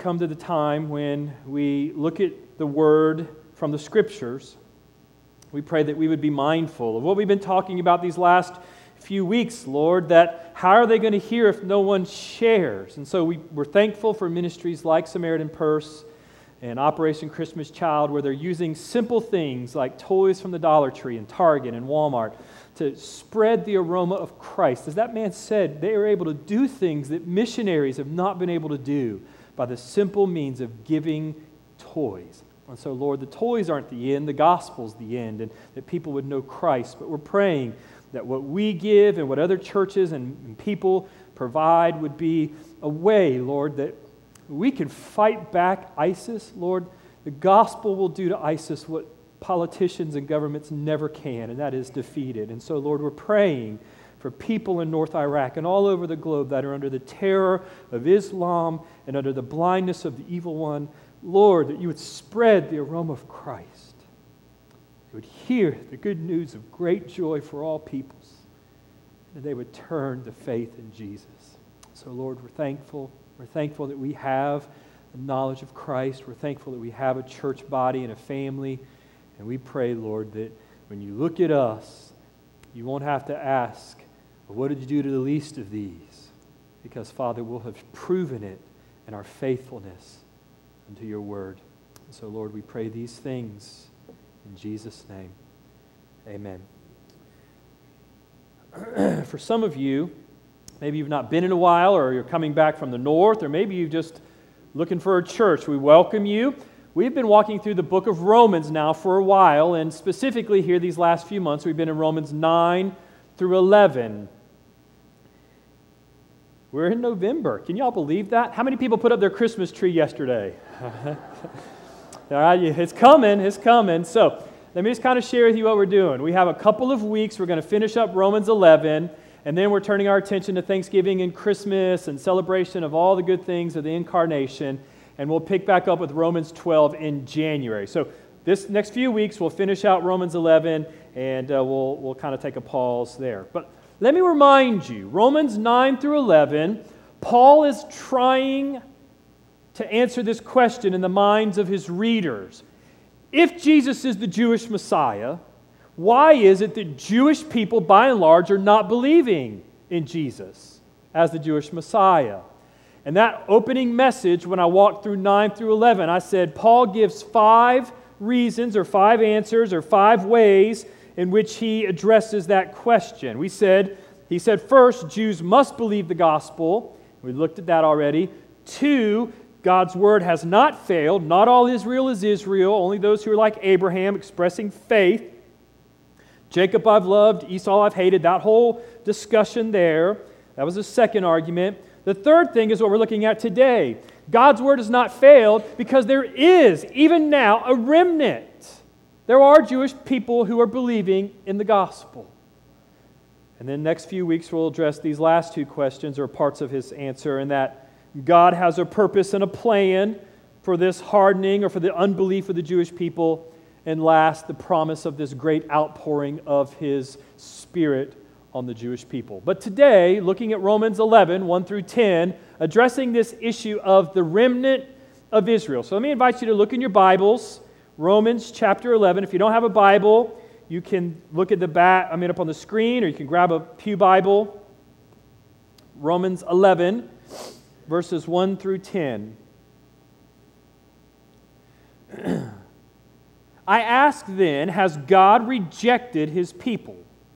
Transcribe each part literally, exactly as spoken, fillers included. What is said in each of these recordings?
come to the time when we look at the Word from the Scriptures. We pray that we would be mindful of what we've been talking about these last few weeks, Lord, that how are they going to hear if no one shares? And so we, we're thankful for ministries like Samaritan Purse and Operation Christmas Child, where they're using simple things like toys from the Dollar Tree and Target and Walmart to spread the aroma of Christ. As that man said, they are able to do things that missionaries have not been able to do by the simple means of giving toys. And so, Lord, the toys aren't the end, the gospel's the end, and that people would know Christ. But we're praying that what we give and what other churches and, and people provide would be a way, Lord, that we can fight back ISIS. Lord, the gospel will do to ISIS what politicians and governments never can, and that is defeated. And so, Lord, we're praying for people in North Iraq and all over the globe that are under the terror of Islam and under the blindness of the evil one. Lord, that you would spread the aroma of Christ. You would hear the good news of great joy for all peoples, and they would turn to faith in Jesus. So, Lord, we're thankful. We're thankful that we have the knowledge of Christ. We're thankful that we have a church body and a family. And we pray, Lord, that when you look at us, you won't have to ask, well, what did you do to the least of these? Because, Father, we'll have proven it in our faithfulness unto your word. And so, Lord, we pray these things in Jesus' name. Amen. For some of you, maybe you've not been in a while, or you're coming back from the north, or maybe you're just looking for a church, we welcome you. We've been walking through the book of Romans now for a while, and specifically here these last few months, we've been in Romans nine through eleven. We're in November. Can y'all believe that? How many people put up their Christmas tree yesterday? All right, it's coming, it's coming. So let me just kind of share with you what we're doing. We have a couple of weeks. We're going to finish up Romans eleven, and then we're turning our attention to Thanksgiving and Christmas and celebration of all the good things of the Incarnation. And we'll pick back up with Romans twelve in January. So this next few weeks, we'll finish out Romans eleven, and uh, we'll, we'll kind of take a pause there. But let me remind you, Romans nine through eleven, Paul is trying to answer this question in the minds of his readers. If Jesus is the Jewish Messiah, why is it that Jewish people, by and large, are not believing in Jesus as the Jewish Messiah? And that opening message, when I walked through nine through eleven, I said Paul gives five reasons or five answers or five ways in which he addresses that question. We said, he said, first, Jews must believe the gospel. We looked at that already. Two, God's word has not failed. Not all Israel is Israel, only those who are like Abraham, expressing faith. Jacob I've loved, Esau I've hated. That whole discussion there. That was the second argument. The third thing is what we're looking at today. God's word has not failed because there is, even now, a remnant. There are Jewish people who are believing in the gospel. And then next few weeks we'll address these last two questions or parts of his answer, and that God has a purpose and a plan for this hardening or for the unbelief of the Jewish people. And last, the promise of this great outpouring of his Spirit on the Jewish people. But today, looking at Romans eleven, one through ten, addressing this issue of the remnant of Israel. So let me invite you to look in your Bibles, Romans chapter eleven. If you don't have a Bible, you can look at the back, I mean up on the screen, or you can grab a pew Bible. Romans eleven, verses one through ten. I ask then, has God rejected his people?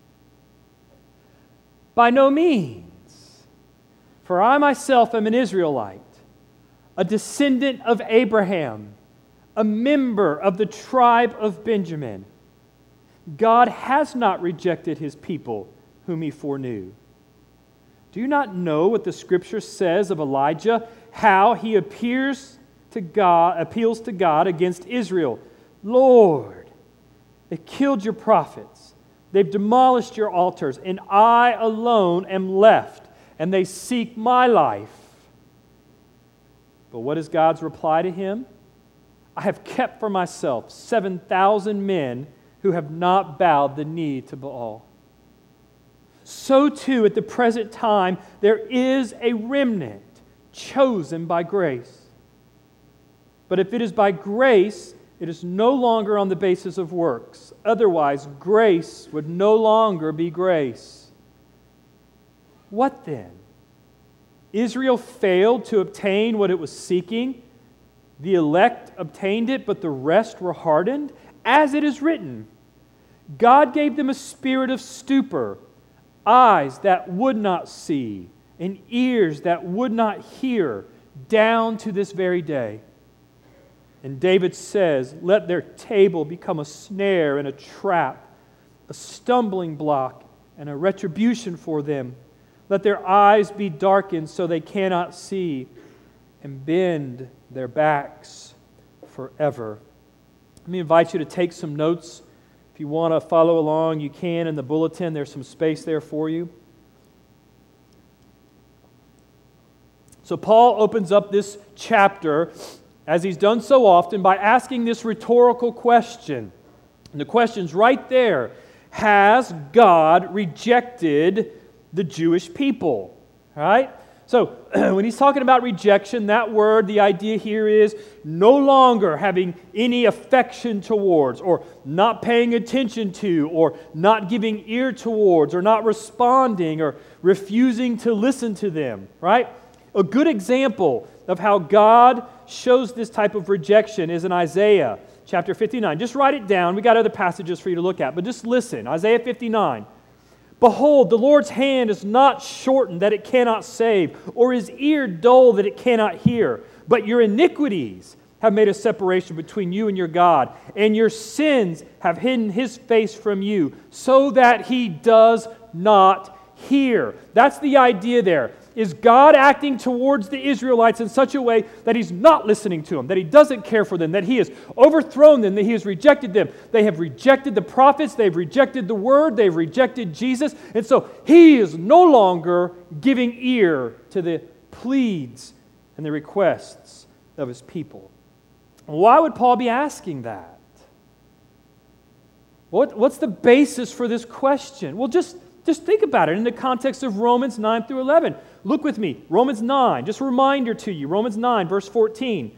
By no means. For I myself am an Israelite, a descendant of Abraham, a member of the tribe of Benjamin. God has not rejected his people whom he foreknew. Do you not know what the Scripture says of Elijah, how he appears to God, appeals to God against Israel? Lord, they killed your prophets. They've demolished your altars, and I alone am left, and they seek my life. But what is God's reply to him? I have kept for myself seven thousand men who have not bowed the knee to Baal. So too, at the present time, there is a remnant chosen by grace. But if it is by grace, it is no longer on the basis of works. Otherwise, grace would no longer be grace. What then? Israel failed to obtain what it was seeking. The elect obtained it, but the rest were hardened. As it is written, God gave them a spirit of stupor, eyes that would not see, and ears that would not hear, down to this very day. And David says, let their table become a snare and a trap, a stumbling block and a retribution for them. Let their eyes be darkened so they cannot see, and bend their backs forever. Let me invite you to take some notes. If you want to follow along, you can in the bulletin. There's some space there for you. So Paul opens up this chapter, as he's done so often, by asking this rhetorical question. And the question's right there. Has God rejected the Jewish people? All right? So when he's talking about rejection, that word, the idea here is no longer having any affection towards, or not paying attention to, or not giving ear towards, or not responding, or refusing to listen to them, right? A good example of how God shows this type of rejection is in Isaiah chapter fifty-nine. Just write it down. We got other passages for you to look at, but just listen. Isaiah fifty-nine. Behold, the Lord's hand is not shortened that it cannot save, or his ear dull that it cannot hear. But your iniquities have made a separation between you and your God, and your sins have hidden his face from you, so that he does not hear. That's the idea there. Is God acting towards the Israelites in such a way that he's not listening to them, that he doesn't care for them, that he has overthrown them, that he has rejected them? They have rejected the prophets, they've rejected the word, they've rejected Jesus, and so he is no longer giving ear to the pleads and the requests of his people. Why would Paul be asking that? What, what's the basis for this question? Well, just Just think about it in the context of Romans nine through eleven. Look with me, Romans nine, just a reminder to you, Romans nine, verse fourteen.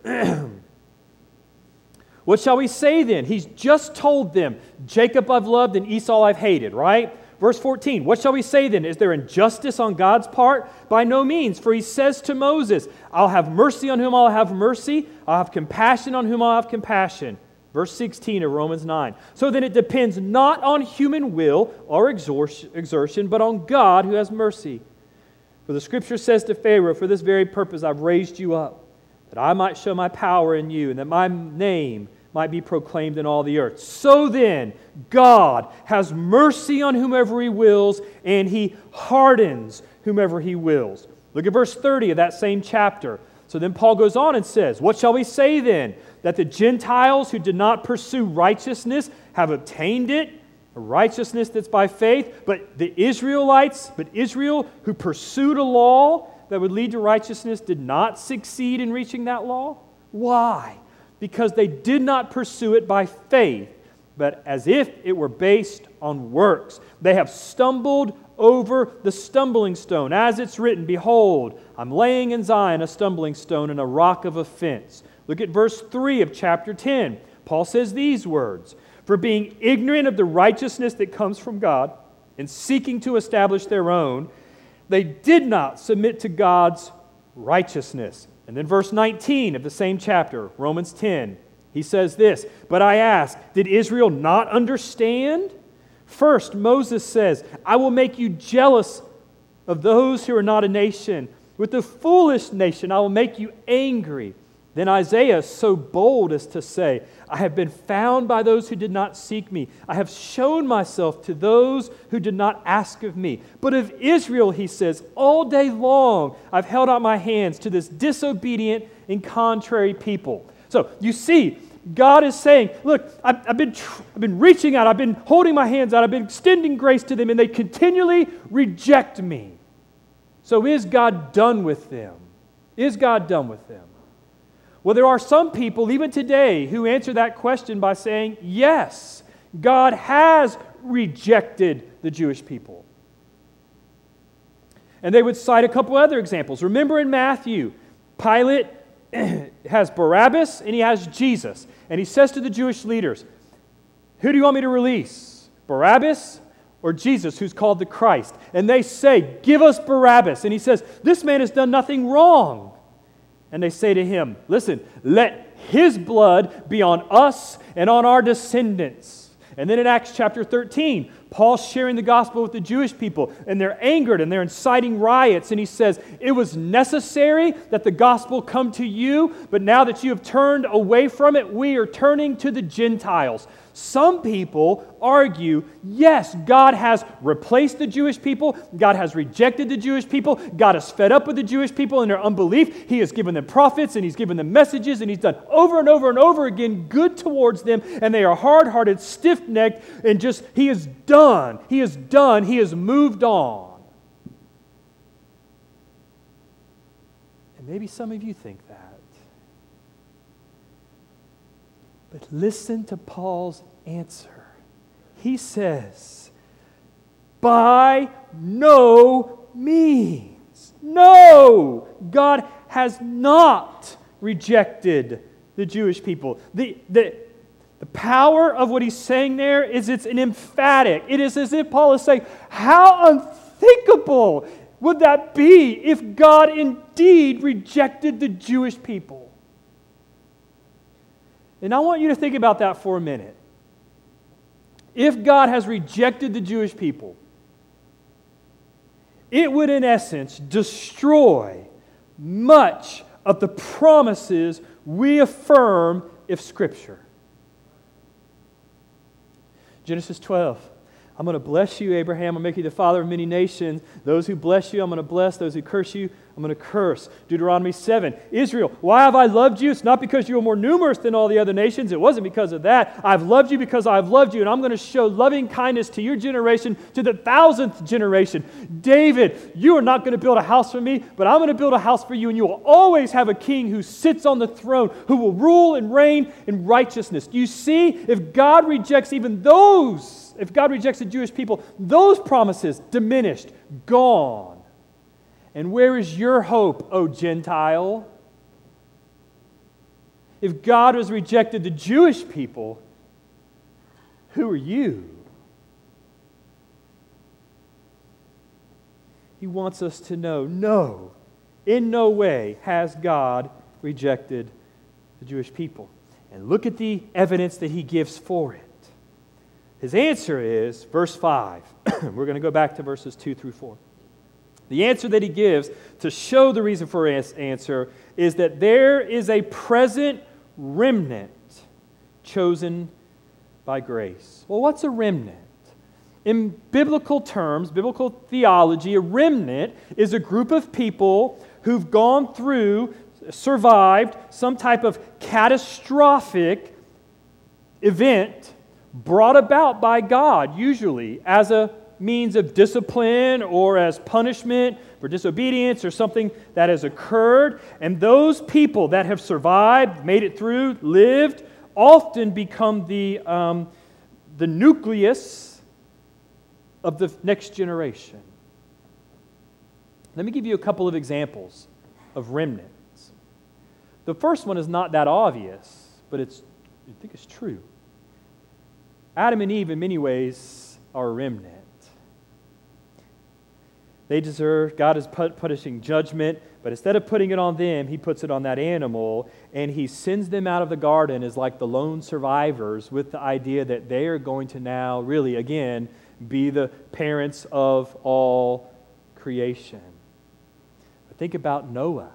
What shall we say then? He's just told them, Jacob I've loved and Esau I've hated, right? Verse fourteen, what shall we say then? Is there injustice on God's part? By no means, for he says to Moses, I'll have mercy on whom I'll have mercy, I'll have compassion on whom I'll have compassion. Verse sixteen of Romans nine. So then it depends not on human will or exertion, but on God who has mercy. For the Scripture says to Pharaoh, for this very purpose I've raised you up, that I might show my power in you, and that my name might be proclaimed in all the earth. So then, God has mercy on whomever he wills, and he hardens whomever he wills. Look at verse thirty of that same chapter. So then Paul goes on and says, what shall we say then? That the Gentiles who did not pursue righteousness have obtained it, a righteousness that's by faith, but the Israelites, but Israel who pursued a law that would lead to righteousness did not succeed in reaching that law? Why? Because they did not pursue it by faith, but as if it were based on works. They have stumbled over the stumbling stone. As it's written, behold, I'm laying in Zion a stumbling stone and a rock of offense. Look at verse three of chapter ten. Paul says these words, for being ignorant of the righteousness that comes from God and seeking to establish their own, they did not submit to God's righteousness. And then verse nineteen of the same chapter, Romans ten, he says this, but I ask, did Israel not understand? First, Moses says, I will make you jealous of those who are not a nation. With the foolish nation, I will make you angry. Then Isaiah is so bold as to say, I have been found by those who did not seek me. I have shown myself to those who did not ask of me. But of Israel, he says, all day long I've held out my hands to this disobedient and contrary people. So you see, God is saying, look, I've, I've, been, I've been reaching out, I've been holding my hands out, I've been extending grace to them, and they continually reject me. So is God done with them? Is God done with them? Well, there are some people, even today, who answer that question by saying, yes, God has rejected the Jewish people. And they would cite a couple other examples. Remember in Matthew, Pilate had has Barabbas and he has Jesus. And he says to the Jewish leaders, who do you want me to release? Barabbas or Jesus, who's called the Christ? And they say, give us Barabbas. And he says, this man has done nothing wrong. And they say to him, listen, let his blood be on us and on our descendants. And then in Acts chapter thirteen, Paul's sharing the gospel with the Jewish people, and they're angered and they're inciting riots. And he says, it was necessary that the gospel come to you, but now that you have turned away from it, we are turning to the Gentiles. Some people argue, yes, God has replaced the Jewish people. God has rejected the Jewish people. God is fed up with the Jewish people in their unbelief. He has given them prophets and He's given them messages, and He's done over and over and over again good towards them, and they are hard-hearted, stiff-necked, and just, He is done. He is done. He has moved on. And maybe some of you think that. But listen to Paul's answer. He says, by no means. No! God has not rejected the Jewish people. The, the, the power of what he's saying there is it's an emphatic. It is as if Paul is saying, how unthinkable would that be if God indeed rejected the Jewish people? And I want you to think about that for a minute. If God has rejected the Jewish people, it would in essence destroy much of the promises we affirm of Scripture. Genesis twelve. I'm going to bless you, Abraham. I'm going to make you the father of many nations. Those who bless you, I'm going to bless. Those who curse you, I'm going to curse. Deuteronomy seven. Israel, why have I loved you? It's not because you are more numerous than all the other nations. It wasn't because of that. I've loved you because I've loved you, and I'm going to show loving kindness to your generation, to the thousandth generation. David, you are not going to build a house for me, but I'm going to build a house for you, and you will always have a king who sits on the throne, who will rule and reign in righteousness. Do you see? If God rejects even those, if God rejects the Jewish people, those promises diminished, gone. And where is your hope, O Gentile? If God has rejected the Jewish people, who are you? He wants us to know, no, in no way has God rejected the Jewish people. And look at the evidence that He gives for it. His answer is, verse five. We're going to go back to verses two through four. The answer that he gives to show the reason for his answer is that there is a present remnant chosen by grace. Well, what's a remnant? In biblical terms, biblical theology, a remnant is a group of people who've gone through, survived some type of catastrophic event brought about by God, usually as a means of discipline or as punishment for disobedience or something that has occurred. And those people that have survived, made it through, lived, often become the, um, the nucleus of the next generation. Let me give you a couple of examples of remnants. The first one is not that obvious, but it's, I think it's true. Adam and Eve, in many ways, are a remnant. They deserve, God is punishing judgment, but instead of putting it on them, He puts it on that animal, and He sends them out of the garden as like the lone survivors with the idea that they are going to now really, again, be the parents of all creation. But think about Noah.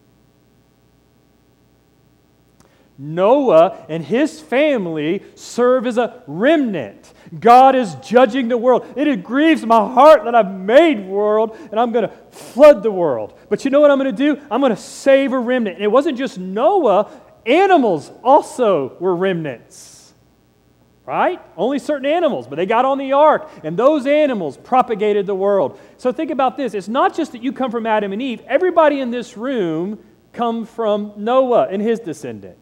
Noah and his family serve as a remnant. God is judging the world. It grieves my heart that I've made world and I'm going to flood the world. But you know what I'm going to do? I'm going to save a remnant. And it wasn't just Noah. Animals also were remnants. Right? Only certain animals, but they got on the ark, and those animals propagated the world. So think about this. It's not just that you come from Adam and Eve. Everybody in this room come from Noah and his descendants.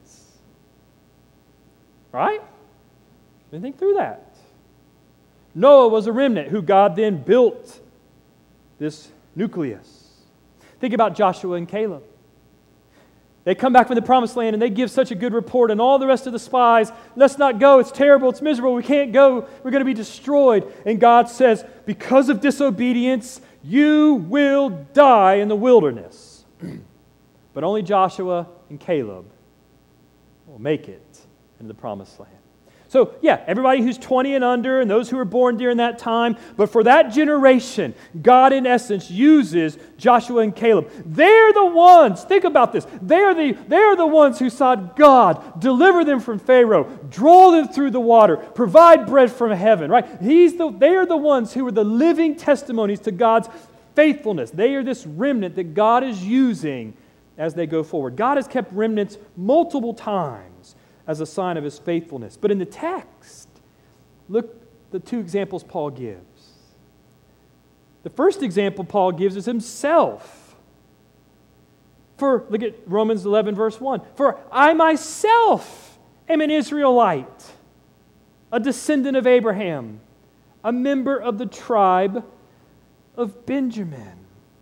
Right? And think through that. Noah was a remnant who God then built this nucleus. Think about Joshua and Caleb. They come back from the promised land and they give such a good report, and all the rest of the spies, let's not go, it's terrible, it's miserable, we can't go, we're going to be destroyed. And God says, because of disobedience, you will die in the wilderness. But only Joshua and Caleb will make it into the promised land. So, yeah, everybody who's twenty and under and those who were born during that time, but for that generation, God, in essence, uses Joshua and Caleb. They're the ones, think about this, they're the, they're the ones who saw God deliver them from Pharaoh, draw them through the water, provide bread from heaven, right? He's the, they are the ones who are the living testimonies to God's faithfulness. They are this remnant that God is using as they go forward. God has kept remnants multiple times as a sign of His faithfulness. But in the text, look the two examples Paul gives. The first example Paul gives is himself. For, look at Romans eleven, verse one. For I myself am an Israelite, a descendant of Abraham, a member of the tribe of Benjamin.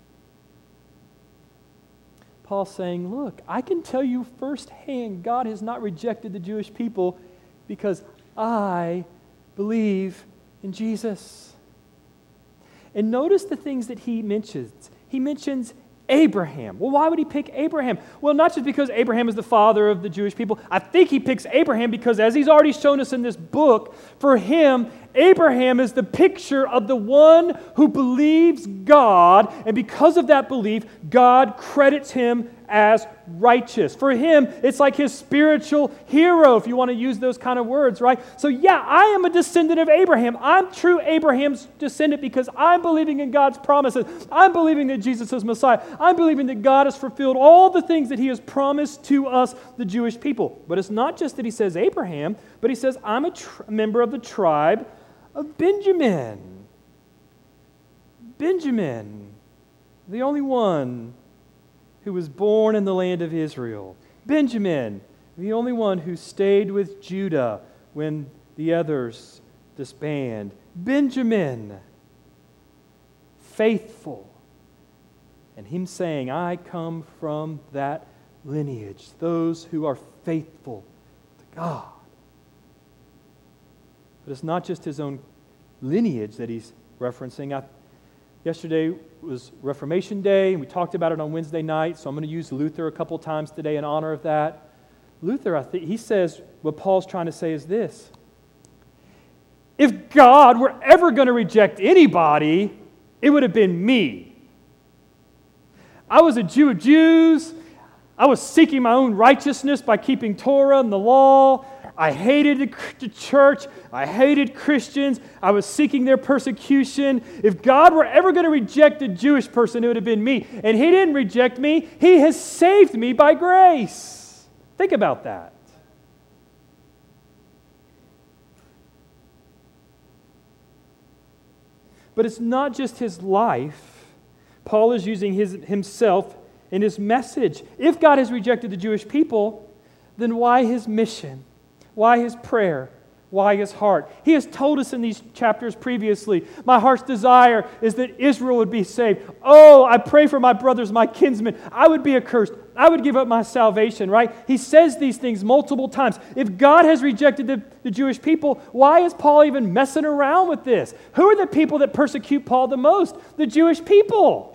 Paul's saying, look, I can tell you firsthand God has not rejected the Jewish people because I believe in Jesus. And notice the things that he mentions. He mentions Abraham. Well, why would he pick Abraham? Well, not just because Abraham is the father of the Jewish people. I think he picks Abraham because, as he's already shown us in this book, for him, Abraham is the picture of the one who believes God, and because of that belief, God credits him as righteous. For him, it's like his spiritual hero, if you want to use those kind of words, right? So yeah, I am a descendant of Abraham. I'm true Abraham's descendant because I'm believing in God's promises. I'm believing that Jesus is Messiah. I'm believing that God has fulfilled all the things that He has promised to us, the Jewish people. But it's not just that he says Abraham, but he says, I'm a tr- member of the tribe of Benjamin. Benjamin, the only one who was born in the land of Israel. Benjamin, the only one who stayed with Judah when the others disbanded. Benjamin, faithful. And him saying, I come from that lineage, those who are faithful to God. But it's not just his own lineage that he's referencing. I, yesterday was Reformation Day, and we talked about it on Wednesday night, so I'm going to use Luther a couple times today in honor of that. Luther, I think, he says what Paul's trying to say is this. If God were ever going to reject anybody, it would have been me. I was a Jew of Jews. I was seeking my own righteousness by keeping Torah and the law. I hated the church. I hated Christians. I was seeking their persecution. If God were ever going to reject a Jewish person, it would have been me. And He didn't reject me. He has saved me by grace. Think about that. But it's not just his life. Paul is using his, himself in his message. If God has rejected the Jewish people, then why His mission? Why His prayer? Why His heart? He has told us in these chapters previously, my heart's desire is that Israel would be saved. Oh, I pray for my brothers, my kinsmen. I would be accursed. I would give up my salvation, right? He says these things multiple times. If God has rejected the, the Jewish people, why is Paul even messing around with this? Who are the people that persecute Paul the most? The Jewish people.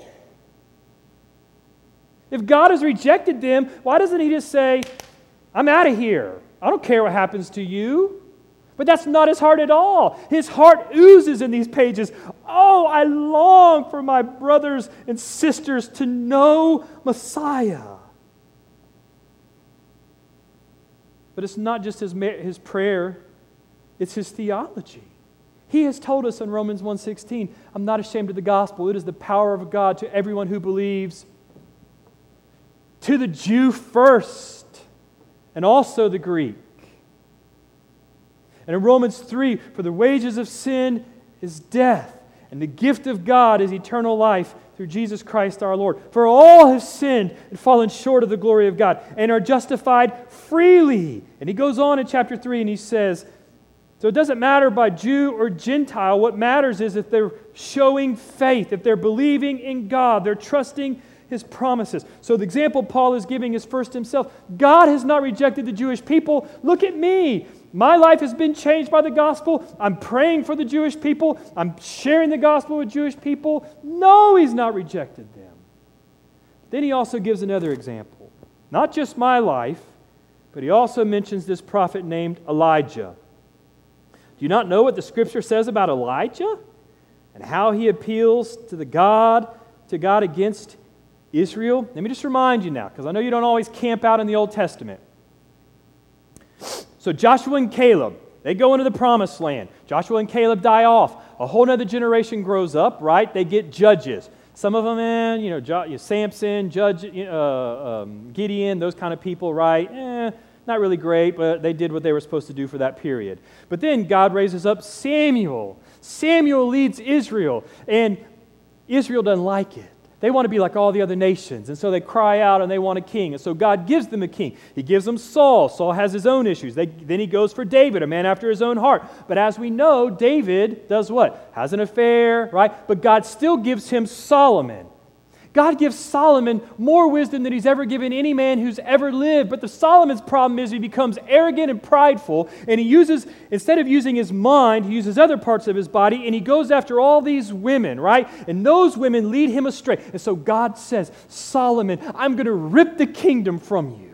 If God has rejected them, why doesn't He just say, I'm out of here. I don't care what happens to you. But that's not His heart at all. His heart oozes in these pages. Oh, I long for my brothers and sisters to know Messiah. But it's not just his, his prayer, it's His theology. He has told us in Romans one sixteen, I'm not ashamed of the gospel. It is the power of God to everyone who believes. To the Jew first, and also the Greek. And in Romans three, for the wages of sin is death, and the gift of God is eternal life through Jesus Christ our Lord. For all have sinned and fallen short of the glory of God, and are justified freely. And he goes on in chapter three, and he says, so it doesn't matter by Jew or Gentile. What matters is if they're showing faith, if they're believing in God, they're trusting His promises. So the example Paul is giving is first himself. God has not rejected the Jewish people. Look at me. My life has been changed by the gospel. I'm praying for the Jewish people. I'm sharing the gospel with Jewish people. No, He's not rejected them. Then he also gives another example. Not just my life, but he also mentions this prophet named Elijah. Do you not know what the Scripture says about Elijah and how he appeals to the God, to God against Israel? Let me just remind you now, because I know you don't always camp out in the Old Testament. So Joshua and Caleb, they go into the Promised Land. Joshua and Caleb die off. A whole other generation grows up, right? They get judges. Some of them, man, you know, jo- Samson, Judge, uh, um, Gideon, those kind of people, right? Eh, not really great, but they did what they were supposed to do for that period. But then God raises up Samuel. Samuel leads Israel, and Israel doesn't like it. They want to be like all the other nations, and so they cry out and they want a king. And so God gives them a king. He gives them Saul. Saul has his own issues. They, then he goes for David, a man after his own heart. But as we know, David does what? Has an affair, right? But God still gives him Solomon. God gives Solomon more wisdom than He's ever given any man who's ever lived. But the Solomon's problem is he becomes arrogant and prideful, and he uses, instead of using his mind, he uses other parts of his body, and he goes after all these women, right? And those women lead him astray. And so God says, Solomon, I'm going to rip the kingdom from you.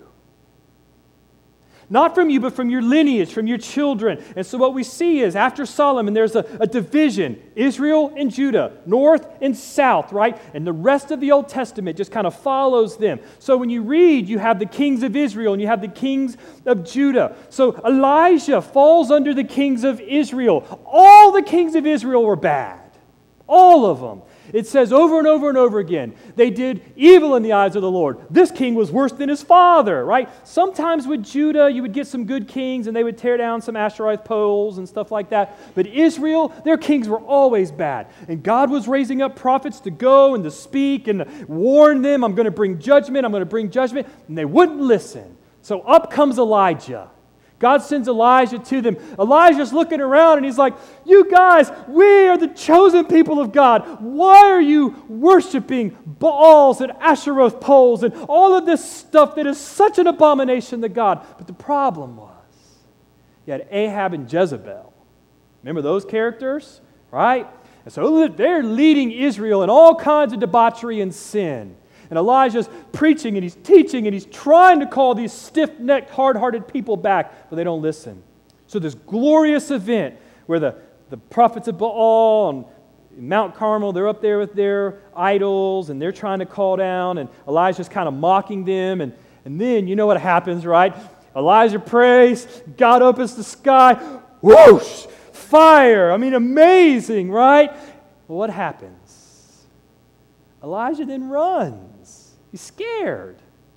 Not from you, but from your lineage, from your children. And so what we see is after Solomon, there's a, a division. Israel and Judah, north and south, right? And the rest of the Old Testament just kind of follows them. So when you read, you have the kings of Israel and you have the kings of Judah. So Elijah falls under the kings of Israel. All the kings of Israel were bad. All of them. It says over and over and over again, they did evil in the eyes of the Lord. This king was worse than his father, right? Sometimes with Judah, you would get some good kings and they would tear down some Asherite poles and stuff like that. But Israel, their kings were always bad. And God was raising up prophets to go and to speak and to warn them, I'm going to bring judgment, I'm going to bring judgment. And they wouldn't listen. So up comes Elijah. God sends Elijah to them. Elijah's looking around and he's like, you guys, we are the chosen people of God. Why are you worshiping Baals and Asheroth poles and all of this stuff that is such an abomination to God? But the problem was, you had Ahab and Jezebel. Remember those characters? Right? And so they're leading Israel in all kinds of debauchery and sin. And Elijah's preaching and he's teaching and he's trying to call these stiff-necked, hard-hearted people back, but they don't listen. So this glorious event where the, the prophets of Baal and Mount Carmel, they're up there with their idols and they're trying to call down, and Elijah's kind of mocking them. And, and then you know what happens, right? Elijah prays, God opens the sky, whoosh, fire. I mean, amazing, right? Well, what happens? Elijah then runs. He's scared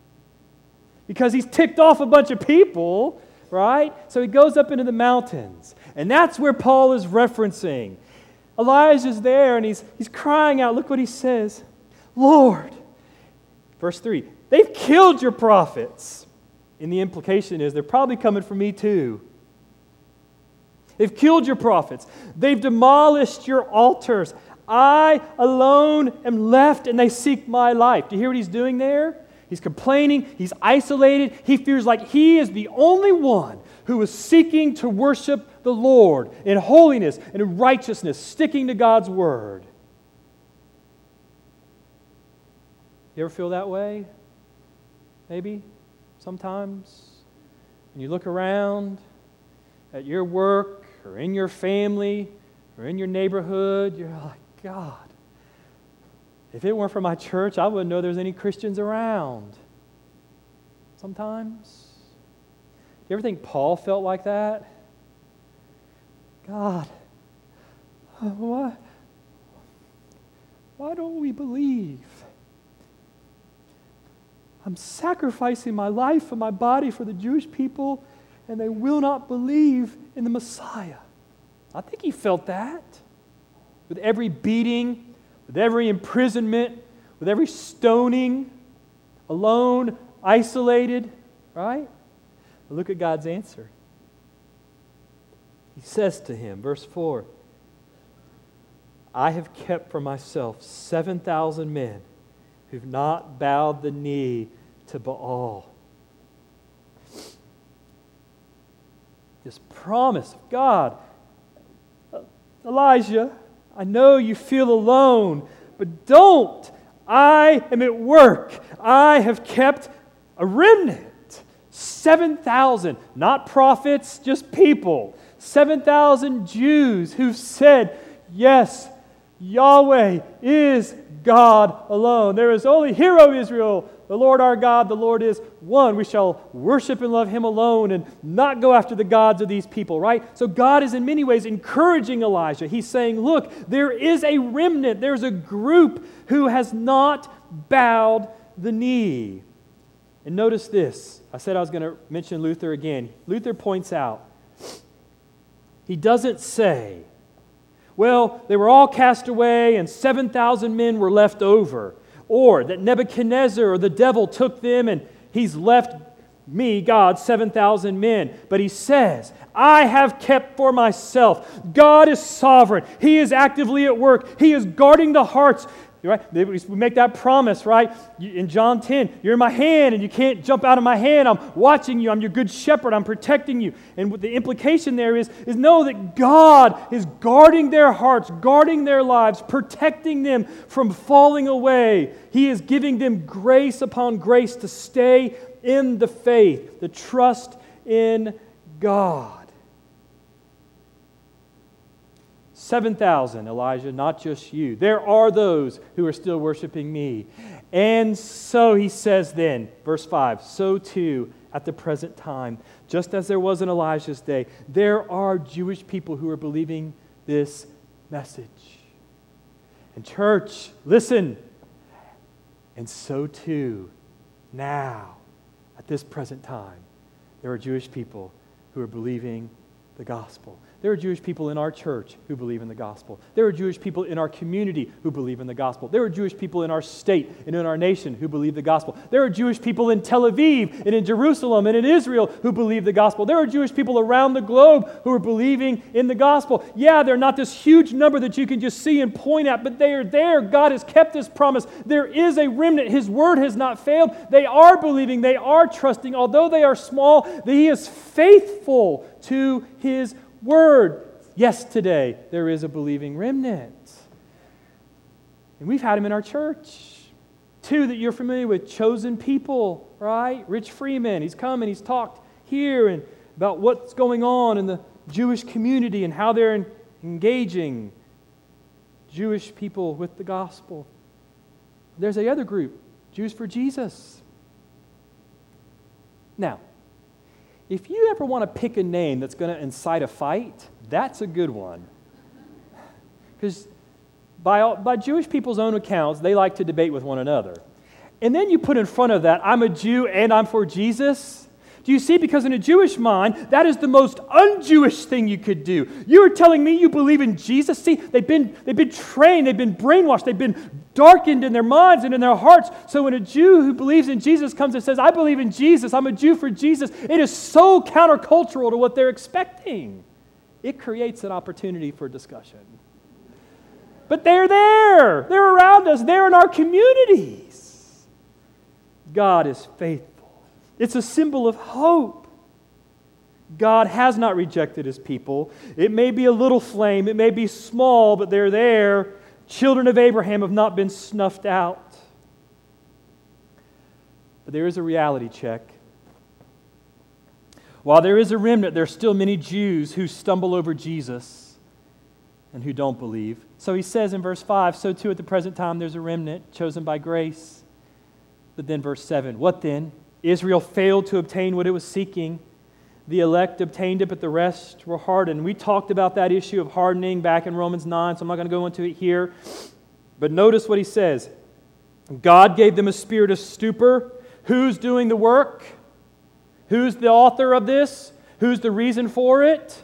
because he's ticked off a bunch of people, right? So he goes up into the mountains. And that's where Paul is referencing. Elijah's there and he's, he's crying out. Look what he says. Lord, verse three, they've killed your prophets. And the implication is they're probably coming for me too. They've killed your prophets. They've demolished your altars. I alone am left and they seek my life. Do you hear what he's doing there? He's complaining. He's isolated. He feels like he is the only one who is seeking to worship the Lord in holiness and in righteousness, sticking to God's word. You ever feel that way? Maybe? Sometimes? When you look around at your work or in your family or in your neighborhood, you're like, God, if it weren't for my church, I wouldn't know there's any Christians around. Sometimes. Do you ever think Paul felt like that? God, why, why don't we believe? I'm sacrificing my life and my body for the Jewish people, and they will not believe in the Messiah. I think he felt that. With every beating, with every imprisonment, with every stoning, alone, isolated, right? But look at God's answer. He says to him, verse four, I have kept for myself seven thousand men who've not bowed the knee to Baal. This promise of God. Elijah, I know you feel alone, but don't. I am at work. I have kept a remnant. seven thousand, not prophets, just people. seven thousand Jews who've said, yes, Yahweh is God alone. There is only, Hear, O Israel, the Lord our God, the Lord is one. We shall worship and love Him alone and not go after the gods of these people, right? So God is in many ways encouraging Elijah. He's saying, look, there is a remnant. There's a group who has not bowed the knee. And notice this. I said I was going to mention Luther again. Luther points out, he doesn't say, well, they were all cast away and seven thousand men were left over. Or that Nebuchadnezzar or the devil took them and he's left me, God, seven thousand men. But he says, I have kept for myself. God is sovereign. He is actively at work. He is guarding the hearts. Right? We make that promise, right? In John ten, you're in my hand and you can't jump out of my hand. I'm watching you. I'm your good shepherd. I'm protecting you. And what the implication there is, is know that God is guarding their hearts, guarding their lives, protecting them from falling away. He is giving them grace upon grace to stay in the faith, the trust in God. seven thousand, Elijah, not just you. There are those who are still worshiping me. And so he says then, verse five, so too at the present time, just as there was in Elijah's day, there are Jewish people who are believing this message. And church, listen. And so too, now, at this present time, there are Jewish people who are believing the gospel. There are Jewish people in our church who believe in the gospel. There are Jewish people in our community who believe in the gospel. There are Jewish people in our state and in our nation who believe the gospel. There are Jewish people in Tel Aviv and in Jerusalem and in Israel who believe the gospel. There are Jewish people around the globe who are believing in the gospel. Yeah, they're not this huge number that you can just see and point at, but they are there. God has kept His promise. There is a remnant. His word has not failed. They are believing. They are trusting. Although they are small, He is faithful to His word. Yes, today there is a believing remnant. And we've had him in our church. Two that you're familiar with, Chosen People, right? Rich Freeman, he's come and he's talked here and about what's going on in the Jewish community and how they're engaging Jewish people with the gospel. There's a other group, Jews for Jesus. Now, if you ever want to pick a name that's going to incite a fight, that's a good one. Because by, by Jewish people's own accounts, they like to debate with one another. And then you put in front of that, I'm a Jew and I'm for Jesus. Do you see? Because in a Jewish mind, that is the most un-Jewish thing you could do. You're telling me you believe in Jesus? See, they've been, they've been trained, they've been brainwashed, they've been darkened in their minds and in their hearts. So when a Jew who believes in Jesus comes and says, I believe in Jesus, I'm a Jew for Jesus, it is so countercultural to what they're expecting. It creates an opportunity for discussion. But they're there. They're around us. They're in our communities. God is faithful. It's a symbol of hope. God has not rejected His people. It may be a little flame, it may be small, but they're there. Children of Abraham have not been snuffed out. But there is a reality check. While there is a remnant, there are still many Jews who stumble over Jesus and who don't believe. So he says in verse five, so too at the present time there's a remnant chosen by grace. But then verse seven, what then? Israel failed to obtain what it was seeking. The elect obtained it, but the rest were hardened. We talked about that issue of hardening back in Romans nine, so I'm not going to go into it here. But notice what he says. God gave them a spirit of stupor. Who's doing the work? Who's the author of this? Who's the reason for it?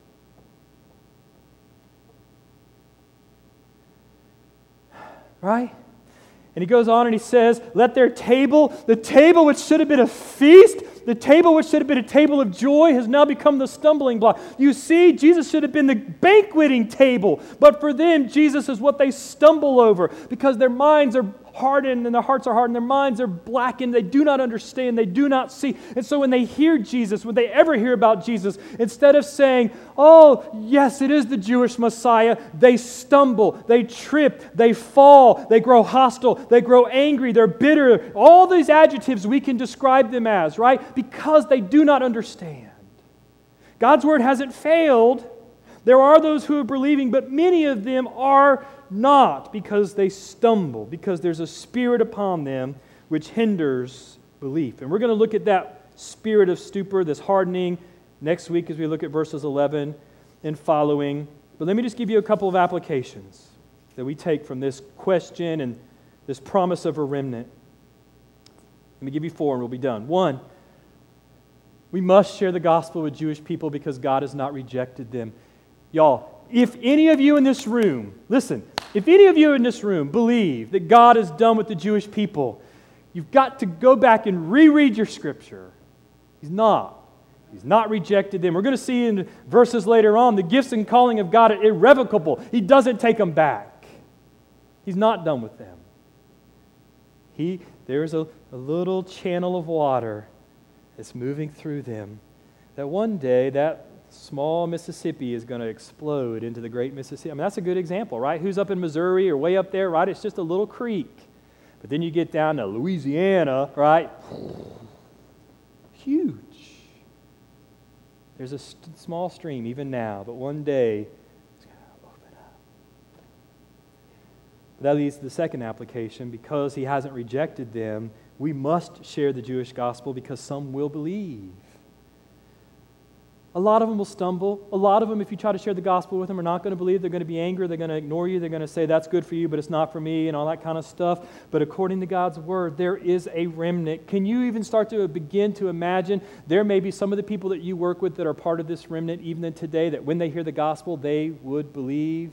Right? And he goes on and he says, let their table, the table which should have been a feast, the table which should have been a table of joy has now become the stumbling block. You see, Jesus should have been the banqueting table, but for them, Jesus is what they stumble over because their minds are hardened and their hearts are hardened, their minds are blackened, they do not understand, they do not see. And so when they hear Jesus, when they ever hear about Jesus, instead of saying, oh, yes, it is the Jewish Messiah, they stumble, they trip, they fall, they grow hostile, they grow angry, they're bitter. All these adjectives we can describe them as, right? Because they do not understand. God's word hasn't failed. There are those who are believing, but many of them are not because they stumble, because there's a spirit upon them which hinders belief. And we're going to look at that spirit of stupor, this hardening, next week as we look at verses eleven and following. But let me just give you a couple of applications that we take from this question and this promise of a remnant. Let me give you four and we'll be done. One, we must share the gospel with Jewish people because God has not rejected them. Y'all, if any of you in this room, listen, if any of you in this room believe that God is done with the Jewish people, you've got to go back and reread your scripture. He's not. He's not rejected them. We're going to see in verses later on, the gifts and calling of God are irrevocable. He doesn't take them back. He's not done with them. He, there's a, a little channel of water that's moving through them, that one day that small Mississippi is going to explode into the great Mississippi. I mean, that's a good example, right? Who's up in Missouri or way up there, right? It's just a little creek. But then you get down to Louisiana, right? Huge. There's a st- small stream even now, but one day it's going to open up. But that leads to the second application. Because he hasn't rejected them, we must share the Jewish gospel because some will believe. A lot of them will stumble. A lot of them, if you try to share the gospel with them, are not going to believe. They're going to be angry. They're going to ignore you. They're going to say, that's good for you, but it's not for me, and all that kind of stuff. But according to God's word, there is a remnant. Can you even start to begin to imagine there may be some of the people that you work with that are part of this remnant, even today, that when they hear the gospel, they would believe?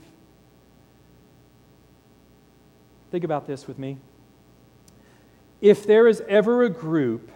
Think about this with me. If there is ever a group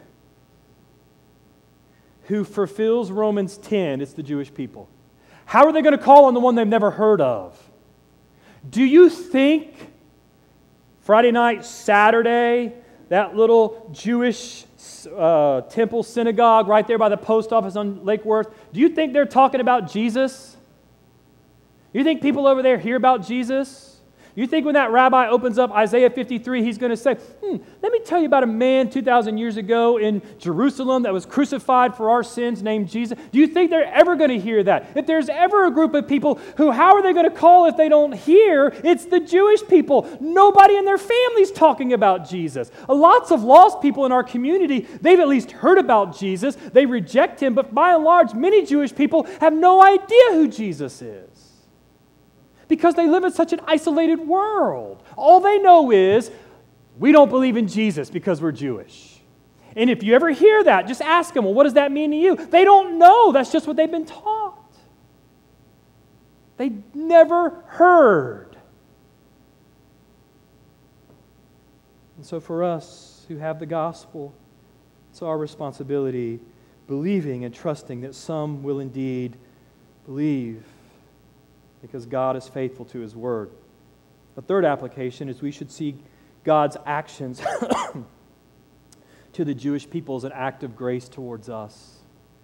who fulfills Romans ten, it's the Jewish people. How are they going to call on the one they've never heard of? Do you think Friday night, Saturday, that little Jewish uh, temple synagogue right there by the post office on Lake Worth, do you think they're talking about Jesus? You think people over there hear about Jesus? You think when that rabbi opens up Isaiah fifty-three, he's going to say, hmm, let me tell you about a man two thousand years ago in Jerusalem that was crucified for our sins named Jesus? Do you think they're ever going to hear that? If there's ever a group of people who, how are they going to call if they don't hear? It's the Jewish people. Nobody in their family's talking about Jesus. Lots of lost people in our community, they've at least heard about Jesus. They reject him, but by and large, many Jewish people have no idea who Jesus is. Because they live in such an isolated world. All they know is, we don't believe in Jesus because we're Jewish. And if you ever hear that, just ask them, well, what does that mean to you? They don't know. That's just what they've been taught. They never heard. And so for us who have the gospel, it's our responsibility, believing and trusting that some will indeed believe, because God is faithful to his word. The third application is we should see God's actions to the Jewish people as an act of grace towards us.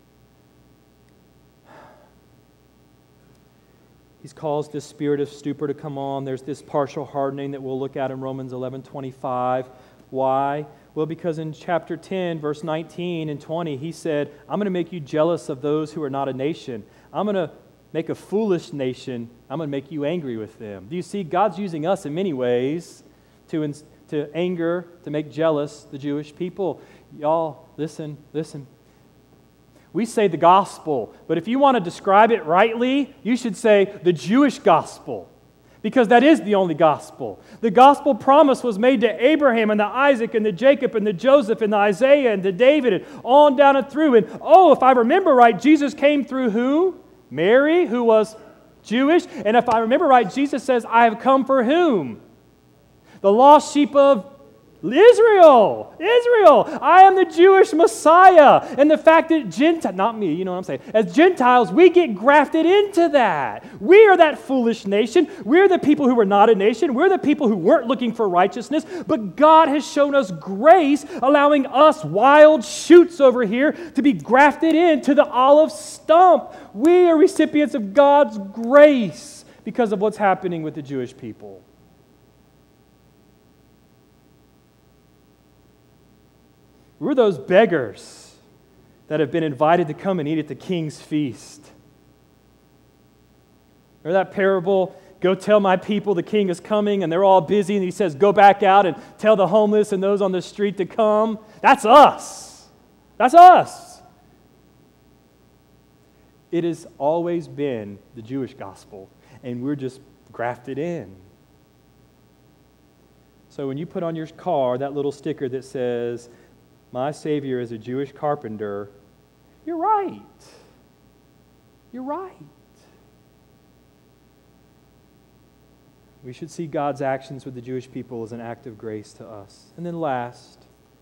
He's caused this spirit of stupor to come on. There's this partial hardening that we'll look at in Romans eleven twenty-five. Why? Well, because in chapter ten, verse nineteen and twenty, he said, I'm going to make you jealous of those who are not a nation. I'm going to make a foolish nation, I'm going to make you angry with them. Do you see? God's using us in many ways to, to anger, to make jealous the Jewish people. Y'all, listen, listen. We say the gospel, but if you want to describe it rightly, you should say the Jewish gospel, because that is the only gospel. The gospel promise was made to Abraham and to Isaac and to Jacob and to Joseph and to Isaiah and to David and on down and through. And oh, if I remember right, Jesus came through who? Mary, who was Jewish. And if I remember right, Jesus says, I have come for whom? The lost sheep of Israel, Israel, I am the Jewish Messiah. And the fact that Gentiles, not me, you know what I'm saying, as Gentiles, we get grafted into that. We are that foolish nation. We're the people who were not a nation. We're the people who weren't looking for righteousness. But God has shown us grace, allowing us wild shoots over here to be grafted into the olive stump. We are recipients of God's grace because of what's happening with the Jewish people. We're those beggars that have been invited to come and eat at the king's feast. Remember that parable? Go tell my people the king is coming, and they're all busy, and he says, go back out and tell the homeless and those on the street to come. That's us. That's us. It has always been the Jewish gospel, and we're just grafted in. So when you put on your car that little sticker that says, my Savior is a Jewish carpenter, you're right. You're right. We should see God's actions with the Jewish people as an act of grace to us. And then last,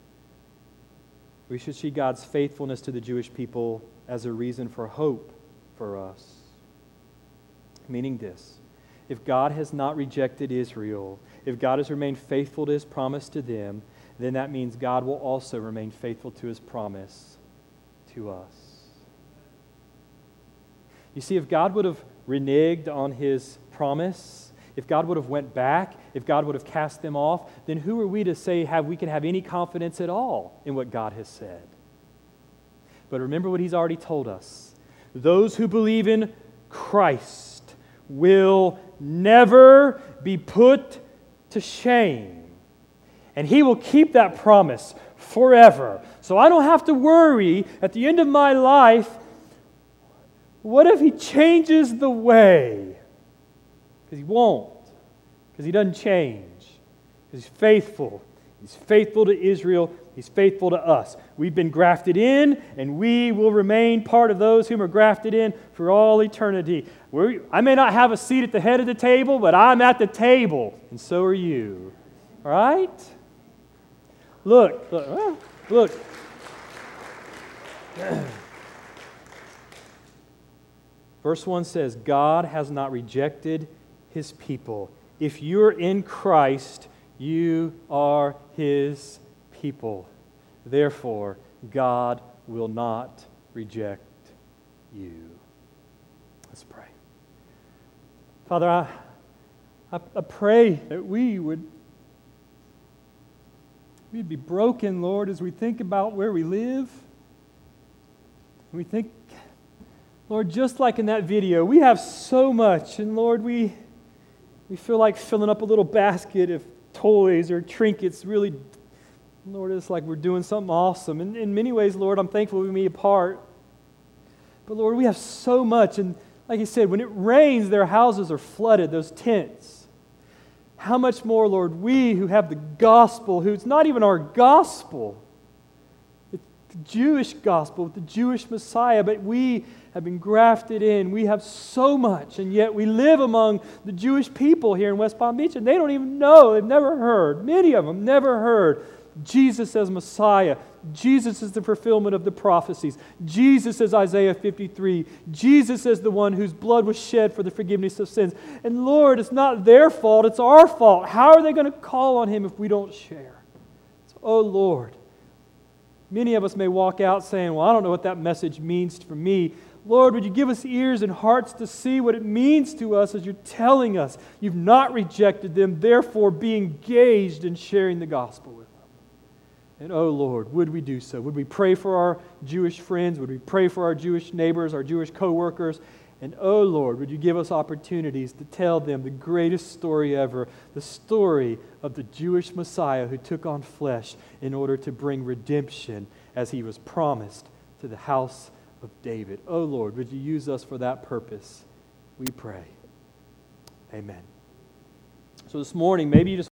we should see God's faithfulness to the Jewish people as a reason for hope for us. Meaning this, if God has not rejected Israel, if God has remained faithful to His promise to them, then that means God will also remain faithful to His promise to us. You see, if God would have reneged on His promise, if God would have went back, if God would have cast them off, then who are we to say have we can have any confidence at all in what God has said? But remember what He's already told us. Those who believe in Christ will never be put to shame. And He will keep that promise forever. So I don't have to worry at the end of my life, what if He changes the way? Because He won't. Because He doesn't change. Because He's faithful. He's faithful to Israel. He's faithful to us. We've been grafted in, and we will remain part of those whom are grafted in for all eternity. We're, I may not have a seat at the head of the table, but I'm at the table, and so are you. All right? Look, look, look. Verse one says, God has not rejected His people. If you're in Christ, you are His people. Therefore, God will not reject you. Let's pray. Father, I, I, I pray that we would we'd be broken, Lord, as we think about where we live. We think, Lord, just like in that video, we have so much, and Lord, we we feel like filling up a little basket of toys or trinkets. Really, Lord, it's like we're doing something awesome. And in many ways, Lord, I'm thankful we meet apart. But Lord, we have so much, and like you said, when it rains, their houses are flooded, those tents. How much more, Lord, we who have the gospel, who's not even our gospel, it's the Jewish gospel with the Jewish Messiah, but we have been grafted in. We have so much, and yet we live among the Jewish people here in West Palm Beach, and they don't even know, they've never heard, many of them never heard Jesus as Messiah. Jesus is the fulfillment of the prophecies. Jesus is Isaiah fifty-three. Jesus is the one whose blood was shed for the forgiveness of sins. And Lord, it's not their fault, it's our fault. How are they going to call on Him if we don't share? So, oh Lord, many of us may walk out saying, well, I don't know what that message means for me. Lord, would you give us ears and hearts to see what it means to us as you're telling us you've not rejected them, therefore be engaged in sharing the gospel with them. And oh Lord, would we do so? Would we pray for our Jewish friends? Would we pray for our Jewish neighbors, our Jewish co-workers? And oh Lord, would you give us opportunities to tell them the greatest story ever, the story of the Jewish Messiah who took on flesh in order to bring redemption as He was promised to the house of David. Oh Lord, would you use us for that purpose? We pray. Amen. So this morning, maybe you just